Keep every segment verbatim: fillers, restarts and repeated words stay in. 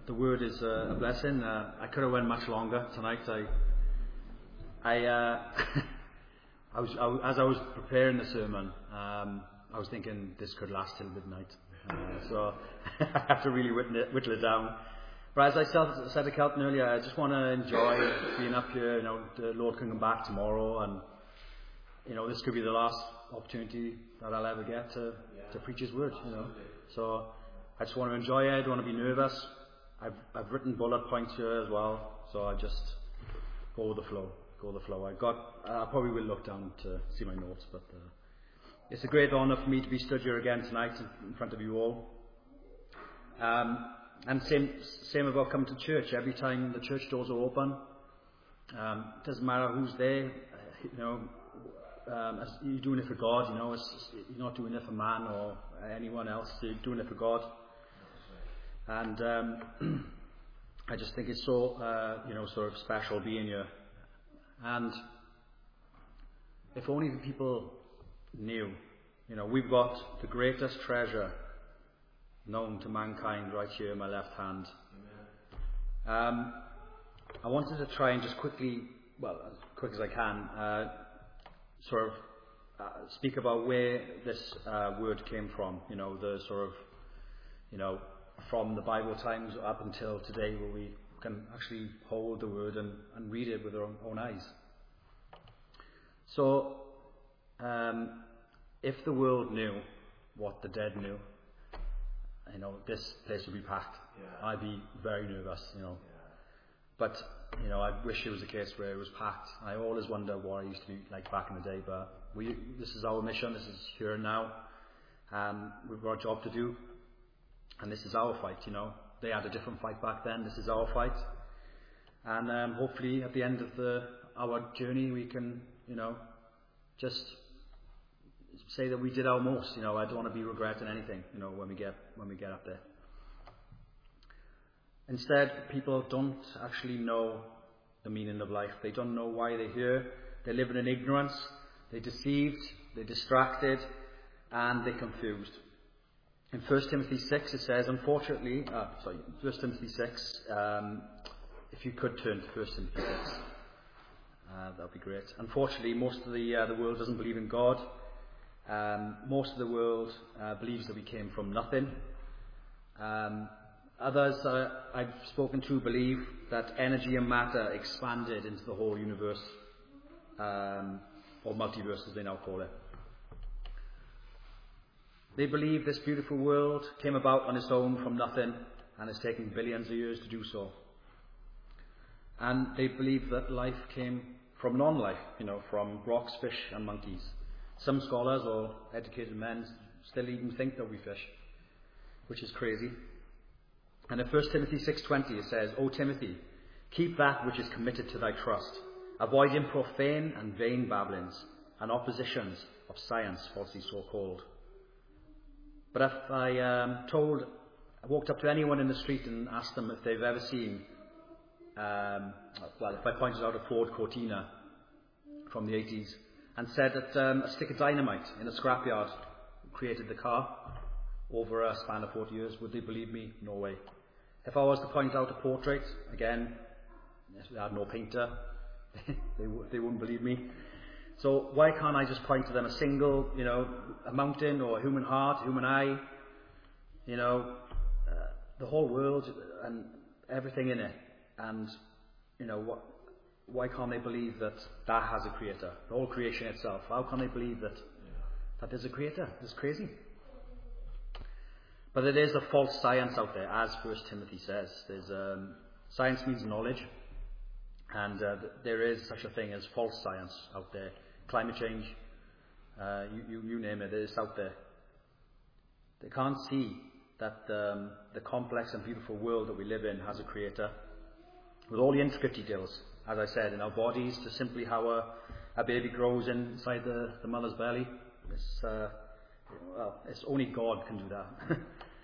the word is uh, a blessing. Uh, I could have went much longer tonight. I, I, uh, I was, I, was- as I was preparing the sermon, um, I was thinking this could last till midnight. Uh, so I have to really whittle it, whittle it down. But as I said, said to Kelton earlier, I just want to enjoy being up here. You know, the Lord can come back tomorrow, and you know, this could be the last opportunity that I'll ever get to, to preach His word. You know, so I just want to enjoy it. I don't want to be nervous. I've I've written bullet points here as well, so I just go with the flow. Go with the flow. I got. I probably will look down to see my notes, but uh, it's a great honour for me to be stood here again tonight in, in front of you all. Um, and same same about coming to church. Every time the church doors are open, um, it doesn't matter who's there. You know, um, as you're doing it for God. You know, it's, you're not doing it for man or anyone else. You're doing it for God. And um, I just think it's so, uh, you know, sort of special being here. And if only the people knew, you know, we've got the greatest treasure known to mankind right here in my left hand. Um, I wanted to try and just quickly, well, as quick as I can, uh, sort of uh, speak about where this uh, word came from. You know, the sort of, you know, from the Bible times up until today, where we can actually hold the word and, and read it with our own, own eyes. So, um, if the world knew what the dead knew, you know, this place would be packed. Yeah. I'd be very nervous, you know. Yeah. But, you know, I wish it was a case where it was packed. I always wonder what it used to be like back in the day, but we, this is our mission, this is here and now, and we've got a job to do. And this is our fight, you know. They had a different fight back then. This is our fight. And um, hopefully at the end of the our journey we can, you know, just say that we did our most. You know, I don't want to be regretting anything, you know, when we get when we get up there. Instead, people don't actually know the meaning of life. They don't know why they're here. They live in ignorance. They're deceived. They're distracted. And they're confused. In First Timothy six it says, unfortunately, uh, sorry, First Timothy six, um, if you could turn to First Timothy six, uh, that would be great. Unfortunately, most of the uh, the world doesn't believe in God. Um, most of the world uh, believes that we came from nothing. Um, others uh, I've spoken to believe that energy and matter expanded into the whole universe, um, or multiverse as they now call it. They believe this beautiful world came about on its own from nothing and it's taken billions of years to do so. And they believe that life came from non-life, you know, from rocks, fish and monkeys. Some scholars or educated men still even think that we fish, which is crazy. And in First Timothy six twenty it says, O Timothy, keep that which is committed to thy trust, avoiding profane and vain babblings and oppositions of science falsely so called. But if I um, told, I walked up to anyone in the street and asked them if they've ever seen, um, well, if I pointed out a Ford Cortina from the eighties and said that um, a stick of dynamite in a scrapyard created the car over a span of forty years, would they believe me? No way. If I was to point out a portrait, again, they had no painter, they, w- they wouldn't believe me. So why can't I just point to them a single, you know, a mountain or a human heart, a human eye, you know, uh, the whole world and everything in it. And, you know, what, why can't they believe that that has a creator, the whole creation itself? How can they believe that, that there's a creator? It's crazy. But there is a false science out there, as First Timothy says. There's um, science means knowledge. And uh, there is such a thing as false science out there. Climate change, uh, you, you, you name it, it is out there. They can't see that um, the complex and beautiful world that we live in has a creator. With all the intricate details, as I said, in our bodies, to simply how a, a baby grows inside the, the mother's belly. It's, uh, well, it's only God can do that.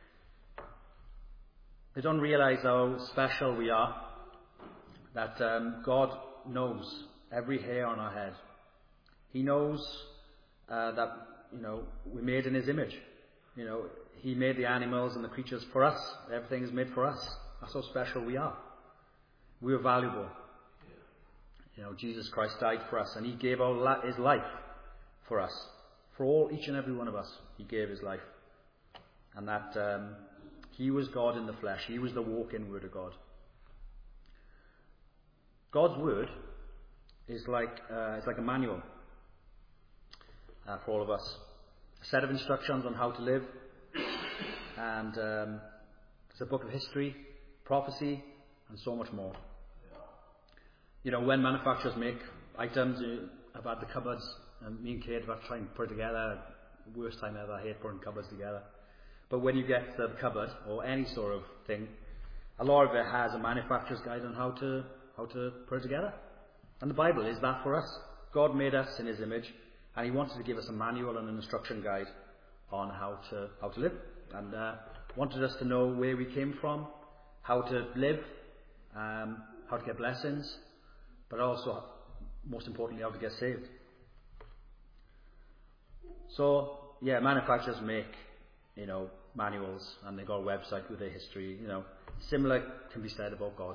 They don't realize how special we are. That um, God knows every hair on our head. He knows uh, that, you know, we're made in His image. You know, He made the animals and the creatures for us. Everything is made for us. That's how special we are. We are valuable. You know, Jesus Christ died for us, and he gave our, his life for us. For all, each and every one of us, he gave his life. And that um, he was God in the flesh. He was the walk-in Word of God. God's Word is like uh, it's like a manual uh, for all of us. A set of instructions on how to live. And um, it's a book of history, prophecy, and so much more. You know, when manufacturers make items, you, I've had the cupboards, and me and Kate have tried to put it together. Worst time ever. I hate putting cupboards together. But when you get the cupboard, or any sort of thing, a lot of it has a manufacturer's guide on how to how to put it together. And the Bible is that for us. God made us in his image, and he wanted to give us a manual and an instruction guide on how to how to live. And uh, wanted us to know where we came from, how to live, um, how to get blessings, but also, most importantly, how to get saved. So, yeah, manufacturers make, you know, manuals, and they've got a website with their history. You know, similar can be said about God.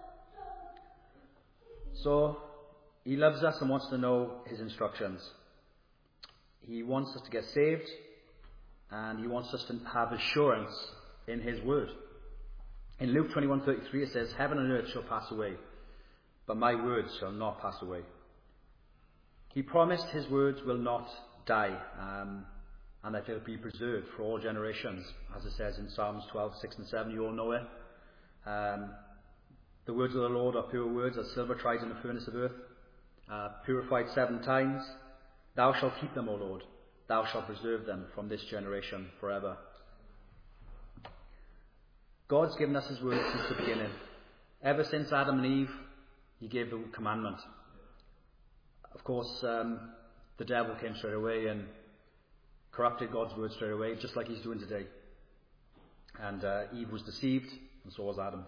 So, he loves us and wants to know his instructions. He wants us to get saved, and he wants us to have assurance in his word. In Luke twenty-one thirty-three it says, "Heaven and earth shall pass away, but my words shall not pass away." He promised his words will not die, um, and that they'll be preserved for all generations, as it says in Psalms twelve, six and seven. You all know it. Um, the words of the Lord are pure words, as silver tried in the furnace of earth, uh, purified seven times. Thou shalt keep them, O Lord. Thou shalt preserve them from this generation forever. God's given us his word since the beginning. Ever since Adam and Eve, he gave the commandment. Of course, um, the devil came straight away and corrupted God's word straight away, just like he's doing today. And uh, Eve was deceived, and so was Adam.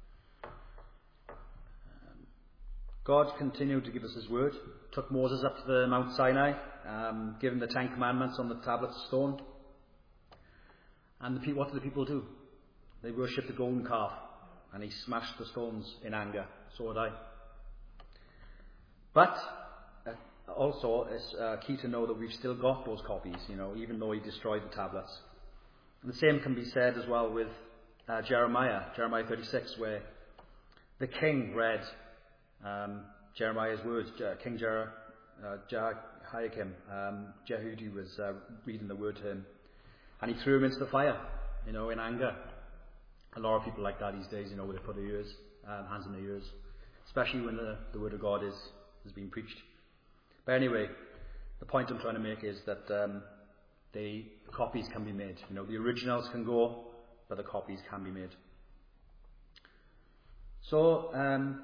Um, God continued to give us his word. Took Moses up to the Mount Sinai, um, given the Ten Commandments on the tablets of stone. And the people, what did the people do? They worshipped the golden calf, and he smashed the stones in anger. So did I. But uh, also, it's uh, key to know that we've still got those copies, you know, even though he destroyed the tablets. And the same can be said as well with uh, Jeremiah, Jeremiah thirty-six, where the king read um, Jeremiah's words. Uh, king Jer- uh, Jehoiakim, um, Jehudi was uh, reading the word to him, and he threw him into the fire, you know, in anger. A lot of people like that these days, you know, where they put their ears, um, hands in their ears, especially when the, the word of God is is being preached. But anyway, the point I'm trying to make is that um, the copies can be made. You know, the originals can go, but the copies can be made. So um,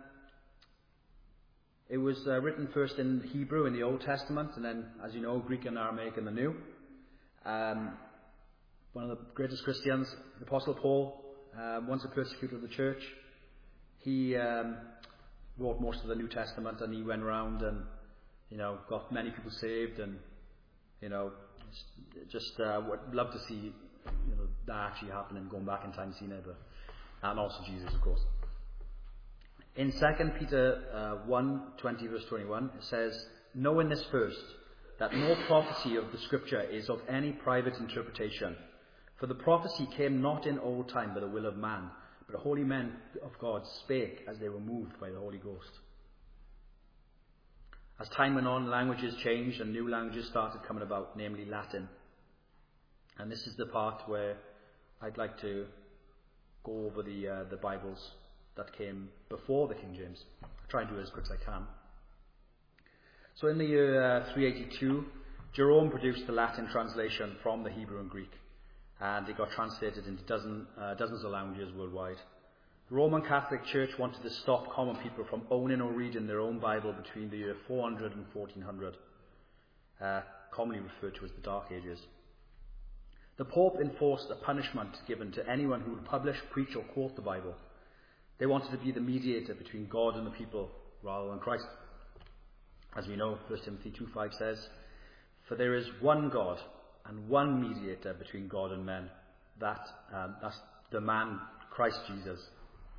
it was uh, written first in Hebrew in the Old Testament, and then, as you know, Greek and Aramaic in the New. Um, one of the greatest Christians, the Apostle Paul, uh, once a persecutor of the church, he um, wrote most of the New Testament, and he went around and, you know, got many people saved, and, you know, just uh, would love to see, you know, that actually happening, going back in time and seeing it, but, and also Jesus, of course. In Second Peter uh, one twenty verse twenty-one, it says, "Knowing this first, that no prophecy of the Scripture is of any private interpretation. For the prophecy came not in old time by the will of man, but the holy men of God spake as they were moved by the Holy Ghost." As time went on, languages changed and new languages started coming about, namely Latin. And this is the part where I'd like to go over the uh, the Bibles that came before the King James. I'll try and do it as quick as I can. So in the year uh, three eighty-two, Jerome produced the Latin translation from the Hebrew and Greek, and it got translated into dozen, uh, dozens of languages worldwide. The Roman Catholic Church wanted to stop common people from owning or reading their own Bible between the year four hundred and fourteen hundred, uh, commonly referred to as the Dark Ages. The Pope enforced a punishment given to anyone who would publish, preach or quote the Bible. They wanted to be the mediator between God and the people rather than Christ. As we know, First Timothy two five says, "For there is one God and one mediator between God and men, that um, that's the man Christ Jesus."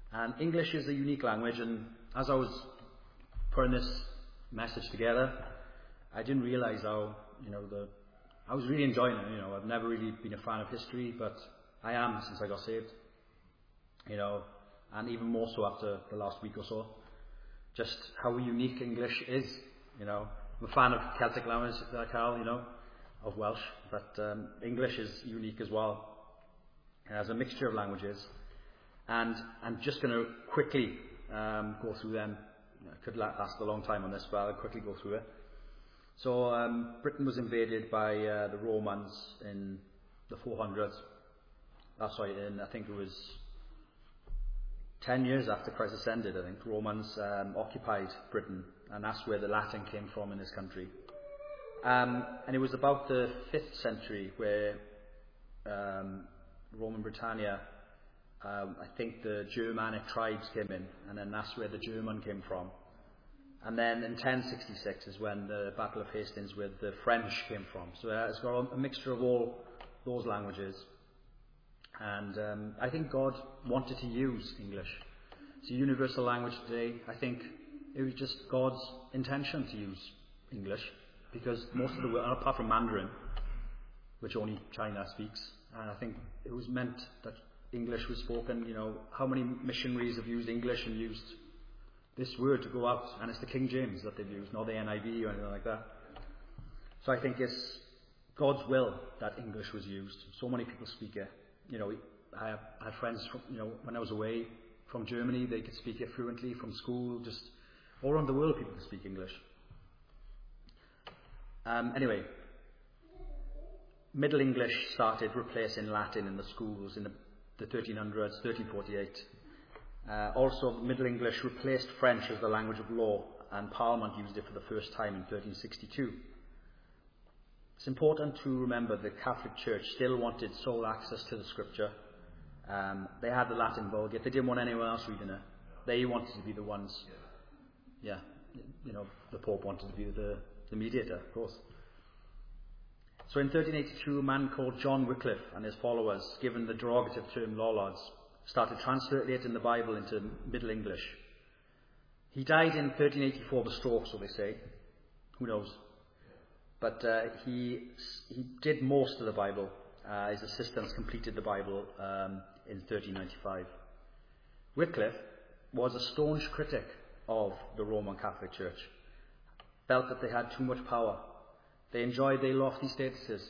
And English is a unique language, and as I was putting this message together, I didn't realise how, you know, the I was really enjoying it. You know, I've never really been a fan of history, but I am since I got saved. You know, and even more so after the last week or so. Just how unique English is. You know, I'm a fan of Celtic language, like Carl, you know, of Welsh, but um, English is unique as well. It has a mixture of languages, and I'm just going to quickly um, go through them. I could last a long time on this, but I'll quickly go through it. So um, Britain was invaded by uh, the Romans in the four hundreds. That's right, in I think it was ten years after Christ ascended. I think Romans um, occupied Britain, and that's where the Latin came from in this country. Um, and it was about the fifth century where um, Roman Britannia, um, I think the Germanic tribes came in, and then that's where the German came from. And then in ten sixty-six is when the Battle of Hastings with the French came from. So uh, it's got a mixture of all those languages. And um, I think God wanted to use English. It's a universal language today. I think it was just God's intention to use English, because most of the world, apart from Mandarin, which only China speaks, and I think it was meant that English was spoken. You know, how many missionaries have used English and used this word to go out, and it's the King James that they've used, not the N I V or anything like that. So I think it's God's will that English was used. So many people speak it. You know, I have, I had friends from, you know, when I was away from Germany, they could speak it fluently from school. Just all around the world, people could speak English. Um, anyway, Middle English started replacing Latin in the schools in the, the thirteen hundreds, thirteen forty-eight. Uh, also, Middle English replaced French as the language of law, and Parliament used it for the first time in thirteen sixty-two. It's important to remember the Catholic Church still wanted sole access to the Scripture. Um, they had the Latin Vulgate. They didn't want anyone else reading it. They wanted to be the ones. Yeah, you know, the Pope wanted to be the, the mediator, of course. So in thirteen eighty-two, a man called John Wycliffe and his followers, given the derogative term lollards, started translating the Bible into Middle English. He died in thirteen eighty-four of a stroke, so they say. Who knows? But uh, he he did most of the Bible. Uh, his assistants completed the Bible um, in thirteen ninety-five. Wycliffe was a staunch critic of the Roman Catholic Church. Felt that they had too much power. They enjoyed their lofty statuses.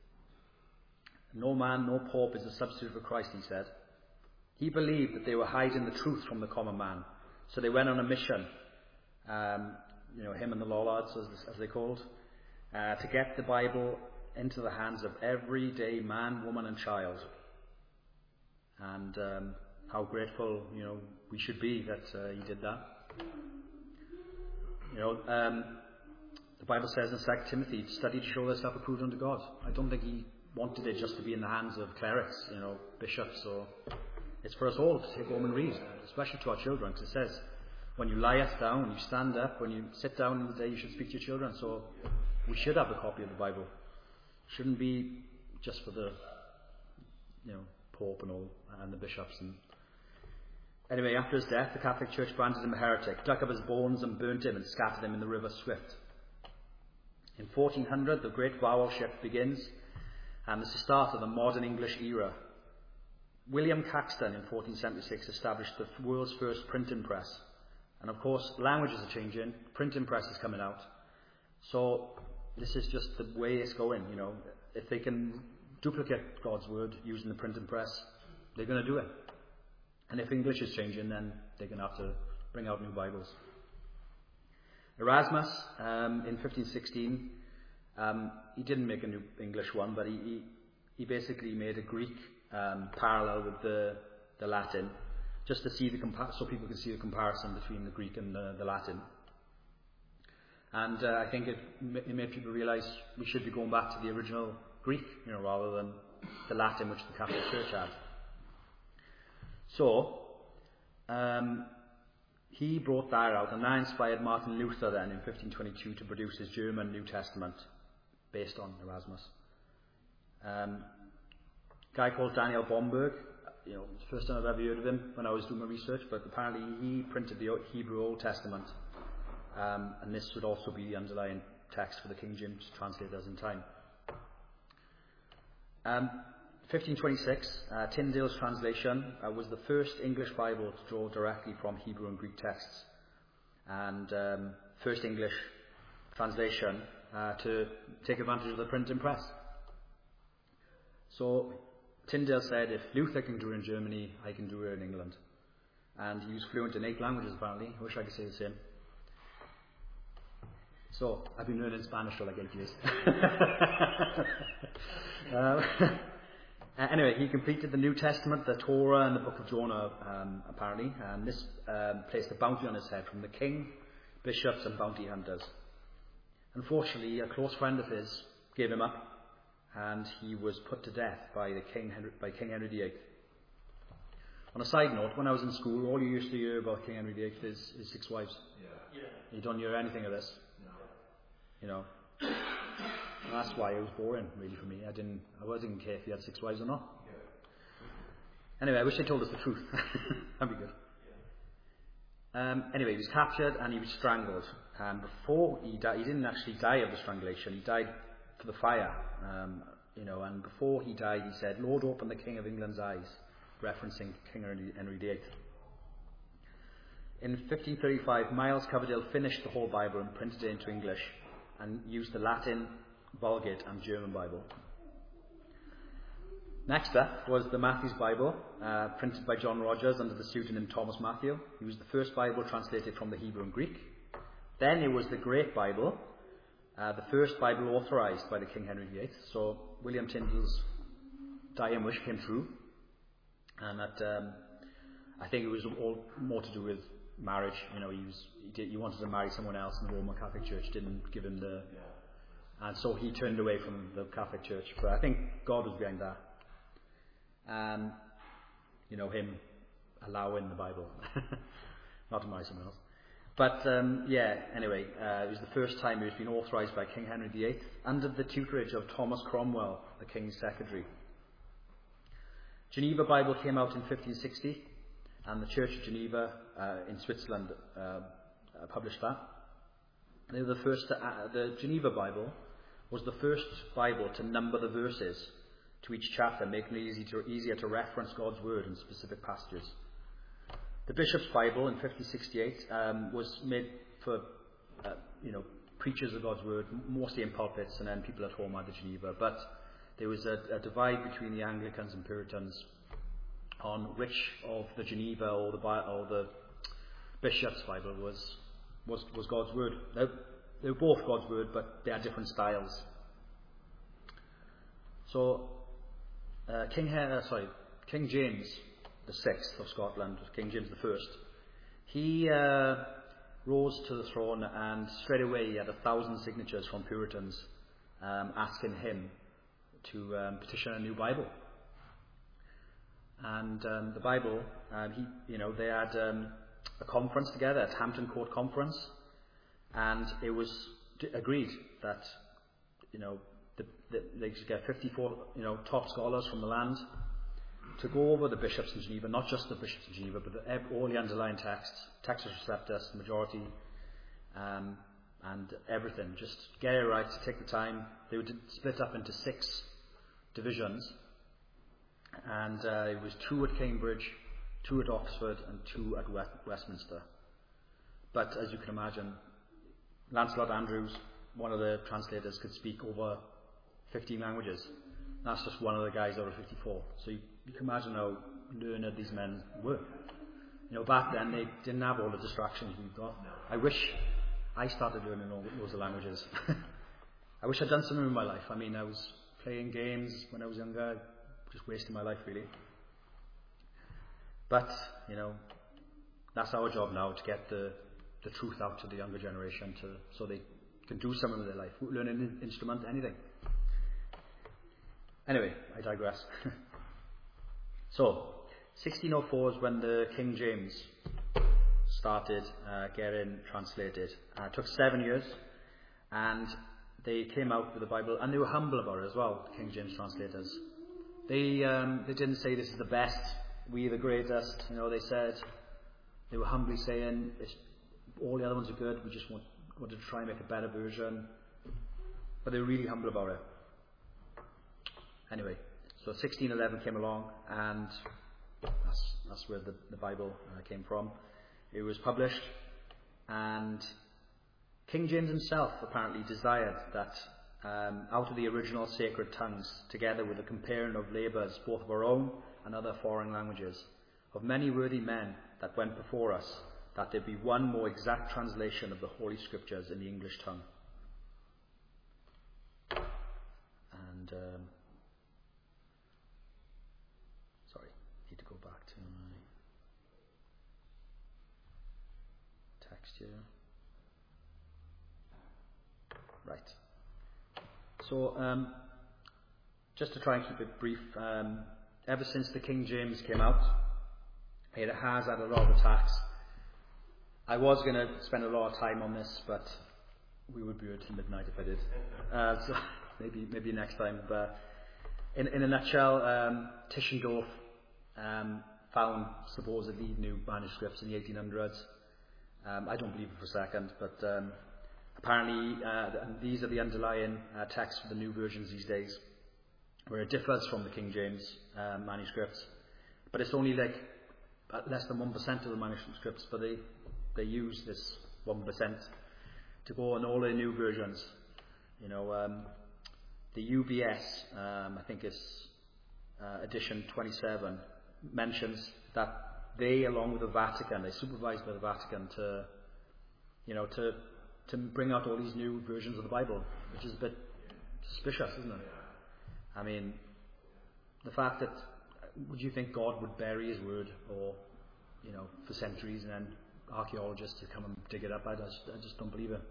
No man, no pope is a substitute for Christ, he said. He believed that they were hiding the truth from the common man. So they went on a mission, um, you know, him and the lollards, as, as they called, uh, to get the Bible into the hands of everyday man, woman and child. And um, how grateful, you know, we should be that uh, he did that. You know, um, the Bible says in Second Timothy, study to show thyself approved unto God. I don't think he wanted it just to be in the hands of clerics, you know, bishops, or... It's for us all to take home and read, especially to our children, because it says, when you lie down, you stand up, when you sit down in the day, you should speak to your children. So we should have a copy of the Bible. It shouldn't be just for the, you know, Pope and all, and the bishops. And anyway, after his death, the Catholic Church branded him a heretic, dug up his bones and burnt him and scattered him in the river Swift. In fourteen hundred, the Great Vowel Shift begins, and this is the start of the modern English era. William Caxton in fourteen seventy-six established the world's first printing press. And of course, languages are changing, printing press is coming out. So this is just the way it's going, you know. If they can duplicate God's word using the printing press, they're going to do it. And if English is changing, then they're going to have to bring out new Bibles. Erasmus, um, in fifteen sixteen, um, he didn't make a new English one, but he, he, he basically made a Greek Um, parallel with the, the Latin, just to see the compa- so people can see the comparison between the Greek and the, the Latin. And uh, I think it, it made people realise we should be going back to the original Greek, you know, rather than the Latin which the Catholic Church had. So um, he brought that out, and that inspired Martin Luther then in fifteen twenty-two to produce his German New Testament based on Erasmus. Um, A guy called Daniel Bomberg, you know, first time I've ever heard of him when I was doing my research, but apparently he printed the Hebrew Old Testament, um, and this would also be the underlying text for the King James translators in time. Um, fifteen twenty-six, uh, Tyndale's translation uh, was the first English Bible to draw directly from Hebrew and Greek texts, and um, first English translation uh, to take advantage of the printing press. So Tyndale said, if Luther can do it in Germany, I can do it in England. And he was fluent in eight languages apparently. I wish I could say the same. So, I've been learning Spanish for like eight years. um, anyway, he completed the New Testament, the Torah, and the Book of Jonah, um, apparently. And this um, placed a bounty on his head from the king, bishops, and bounty hunters. Unfortunately, a close friend of his gave him up, and he was put to death by the King Henry, by King Henry the Eighth. On a side note, when I was in school, all you used to hear about King Henry the Eighth is his six wives. Yeah. Yeah. You don't hear anything of this. No. You know. And that's why it was boring, really, for me. I didn't, I didn't care if he had six wives or not. Yeah. Anyway, I wish they told us the truth. That'd be good. Yeah. Um, anyway, he was captured and he was strangled. And before he died, he didn't actually die of the strangulation. He died for the fire, um, you know, and before he died he said, Lord, open the King of England's eyes, referencing King Henry the Eighth. In fifteen thirty-five, Miles Coverdale finished the whole Bible and printed it into English and used the Latin, Vulgate and German Bible. Next up was the Matthew's Bible, uh, printed by John Rogers under the pseudonym Thomas Matthew. He was the first Bible translated from the Hebrew and Greek. Then it was the Great Bible, Uh, the first Bible authorised by the King Henry the Eighth. So William Tyndale's dying wish came true, and that um, I think it was all more to do with marriage. You know, he was he, did, he wanted to marry someone else, and the Roman Catholic Church didn't give him the, and so he turned away from the Catholic Church. But I think God was behind that, and you know, him allowing the Bible not to marry someone else. But, um, yeah, anyway, uh, it was the first time it was been authorised by King Henry the Eighth under the tutorage of Thomas Cromwell, the King's Secretary. Geneva Bible came out in fifteen sixty, and the Church of Geneva uh, in Switzerland uh, uh, published that. They were the first to, uh, the Geneva Bible was the first Bible to number the verses to each chapter, making it easy to, easier to reference God's Word in specific passages. The Bishop's Bible in fifteen sixty-eight um, was made for, uh, you know, preachers of God's Word, mostly in pulpits, and then people at home at the Geneva. But there was a, a divide between the Anglicans and Puritans on which of the Geneva or the or the Bishop's Bible was was, was God's Word. Now, they were both God's Word, but they had different styles. So, uh, King uh, sorry, King James the Sixth of Scotland, King James the First, he uh, rose to the throne, and straight away he had a thousand signatures from Puritans um, asking him to um, petition a new Bible. And um, the Bible, um, he, you know, they had um, a conference together, a Hampton Court conference, and it was d- agreed that, you know, the, the, they should get fifty-four, you know, top scholars from the land to go over the bishops in Geneva, not just the bishops in Geneva, but the, all the underlying texts, Textus Receptus, the majority, um, and everything. Just get it right, take the time. They were split up into six divisions, and uh, it was two at Cambridge, two at Oxford, and two at West- Westminster. But as you can imagine, Lancelot Andrews, one of the translators, could speak over fifteen languages. That's just one of the guys out of fifty-four. So you, you can imagine how learned these men were. You know, back then they didn't have all the distractions we've got. I wish I started learning all those languages. I wish I'd done something in my life. I mean, I was playing games when I was younger, just wasting my life really. But, you know, that's our job now, to get the, the truth out to the younger generation, to so they can do something with their life, learn an instrument, anything. Anyway, I digress. So, sixteen oh four is when the King James started uh, getting translated. Uh, it took seven years, and they came out with the Bible, and they were humble about it as well, the King James translators. They um, they didn't say this is the best we the greatest. You know, they said, they were humbly saying, it's, all the other ones are good, we just want, wanted to try and make a better version. But they were really humble about it. Anyway, so sixteen eleven came along, and that's, that's where the, the Bible uh, came from. It was published, and King James himself apparently desired that um, out of the original sacred tongues, together with the comparing of labours, both of our own and other foreign languages, of many worthy men that went before us, that there be one more exact translation of the Holy Scriptures in the English tongue. And, um, sorry, need to go back to my text here. Right. So, um, just to try and keep it brief, um, ever since the King James came out, it has had a lot of attacks. I was going to spend a lot of time on this, but we would be here till midnight if I did. Uh, so maybe maybe next time. But in in a nutshell, um, Tischendorf um, found supposedly new manuscripts in the eighteen hundreds. Um, I don't believe it for a second, but um, apparently uh, these are the underlying uh, texts for the new versions these days, where it differs from the King James uh, manuscripts. But it's only like less than one percent of the manuscripts, but they they use this one percent to go on all the new versions. You know, um, the U B S, um, I think it's uh, edition twenty-seven, mentions that they, along with the Vatican, they supervised by the Vatican to, you know, to to bring out all these new versions of the Bible, which is a bit suspicious, isn't it? I mean, the fact that, would you think God would bury his word, or, you know, for centuries, and then archaeologists to come and dig it up? I just, I just don't believe it.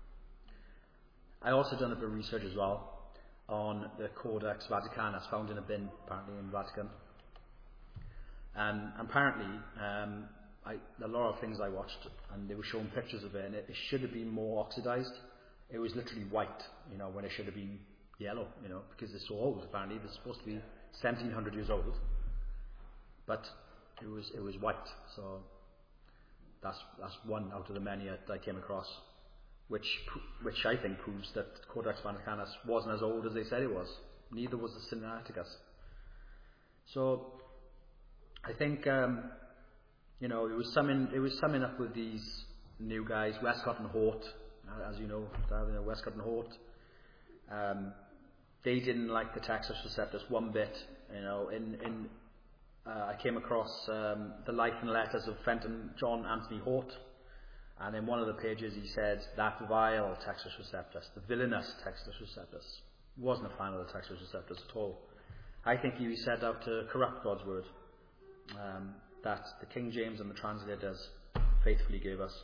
I also done a bit of research as well on the Codex Vaticanus, found in a bin apparently in Vatican. And apparently, um, I, a lot of things I watched, and they were showing pictures of it, and it, it should have been more oxidized. It was literally white, you know, when it should have been yellow, you know, because it's so old. Apparently, they're supposed to be seventeen hundred years old, but it was it was white. So that's that's one out of the many that I came across, which which I think proves that Codex Vaticanus wasn't as old as they said it was. Neither was the Sinaiticus. So I think um, you know it was summing it was summing up with these new guys, Westcott and Hort, as you know, you know Westcott and Hort. Um, they didn't like the Textus Receptus one bit. You know, in in uh, I came across um, the Life and Letters of Fenton John Anthony Hort, and in one of the pages he said that vile Textus Receptus, the villainous Textus Receptus, wasn't a fan of the Textus Receptus at all. I think he set out to corrupt God's word, um, that the King James and the translators faithfully gave us.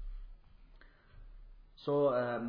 So um,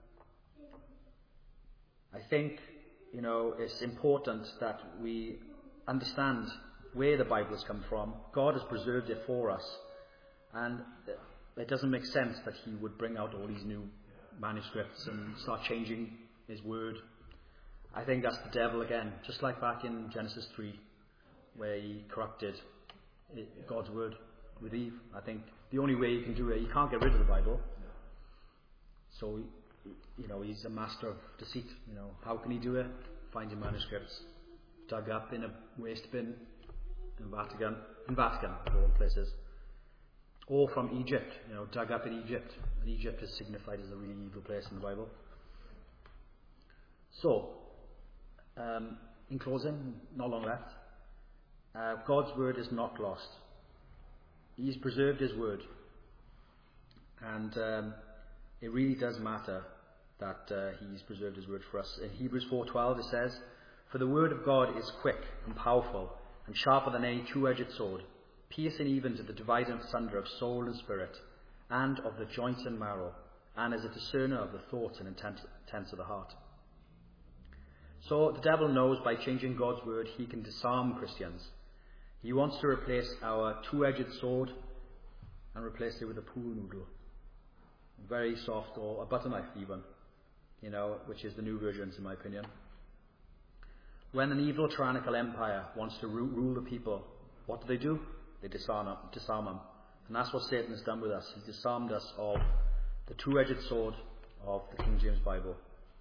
I think, you know, it's important that we understand where the Bible has come from. God has preserved it for us, and it doesn't make sense that he would bring out all these new manuscripts and start changing his word. I think that's the devil again, just like back in Genesis three, where he corrupted God's word with Eve. I think the only way you can do it, you can't get rid of the Bible. So, you know, he's a master of deceit. You know, how can he do it? Finding manuscripts dug up in a waste bin in Vatican, in Vatican, of all places, or from Egypt. You know, dug up in Egypt, and Egypt is signified as a really evil place in the Bible. So, um, in closing, not long left. Uh, God's word is not lost. He's preserved his word, and um, it really does matter that uh, he's preserved his word for us. In Hebrews four twelve it says, "For the word of God is quick and powerful, and sharper than any two-edged sword, piercing even to the dividing asunder of soul and spirit, and of the joints and marrow, and is a discerner of the thoughts and intent, intents of the heart." So the devil knows by changing God's word he can disarm Christians. He wants to replace our two-edged sword and replace it with a pool noodle. Very soft, or a butter knife even, you know, which is the new versions in my opinion. When an evil tyrannical empire wants to ru- rule the people, what do they do? They disarm, disarm them. And that's what Satan has done with us. He's disarmed us of the two-edged sword of the King James Bible.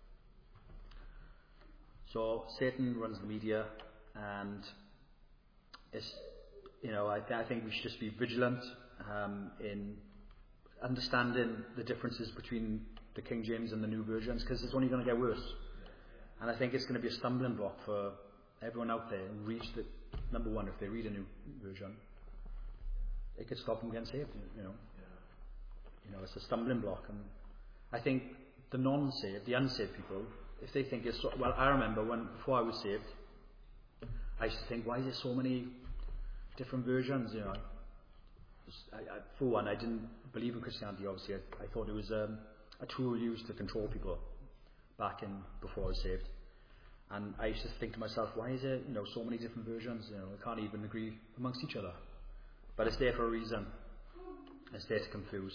So Satan runs the media, and it's, you know, I, th- I think we should just be vigilant um, in understanding the differences between the King James and the new versions, because it's only going to get worse. And I think it's going to be a stumbling block for everyone out there who reads the, number one, if they read a new version, it could stop them getting saved, you know. You know, it's a stumbling block. And I think the non-saved, the unsaved people, if they think it's so, well, I remember when, before I was saved, I used to think, why is there so many different versions, you know. I, I, for one, I didn't believe in Christianity, obviously. I, I thought it was um, a tool used to control people back in, before I was saved. And I used to think to myself, why is there, you know, so many different versions? You know, we can't even agree amongst each other. But it's there for a reason. It's there to confuse.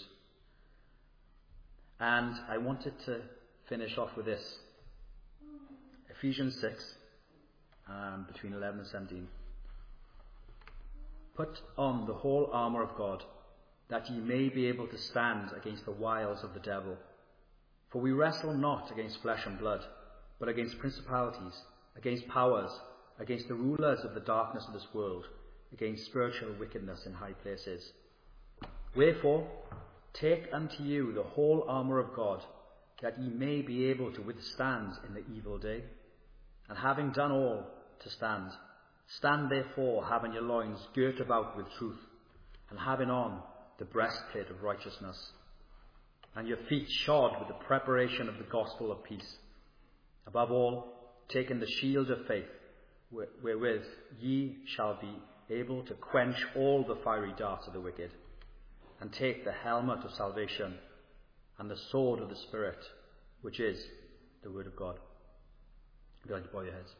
And I wanted to finish off with this. Ephesians six, um, between eleven and seventeen. Put on the whole armour of God, that ye may be able to stand against the wiles of the devil. For we wrestle not against flesh and blood, but against principalities, against powers, against the rulers of the darkness of this world, against spiritual wickedness in high places. Wherefore, take unto you the whole armour of God, that ye may be able to withstand in the evil day. And having done all, to stand. Stand therefore, having your loins girt about with truth, and having on the breastplate of righteousness, and your feet shod with the preparation of the gospel of peace. Above all, taking the shield of faith, wherewith ye shall be able to quench all the fiery darts of the wicked, and take the helmet of salvation, and the sword of the Spirit, which is the word of God. I'd like to bow your heads.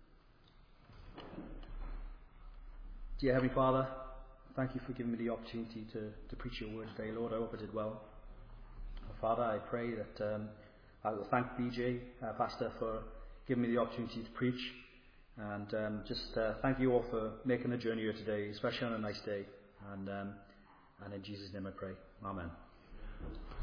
Dear Heavenly Father, thank you for giving me the opportunity to, to preach your word today, Lord. I hope I did well. Father, I pray that um, I will thank B J, uh, Pastor, for giving me the opportunity to preach. And um, just uh, thank you all for making the journey here today, especially on a nice day. And, um, and in Jesus' name I pray. Amen.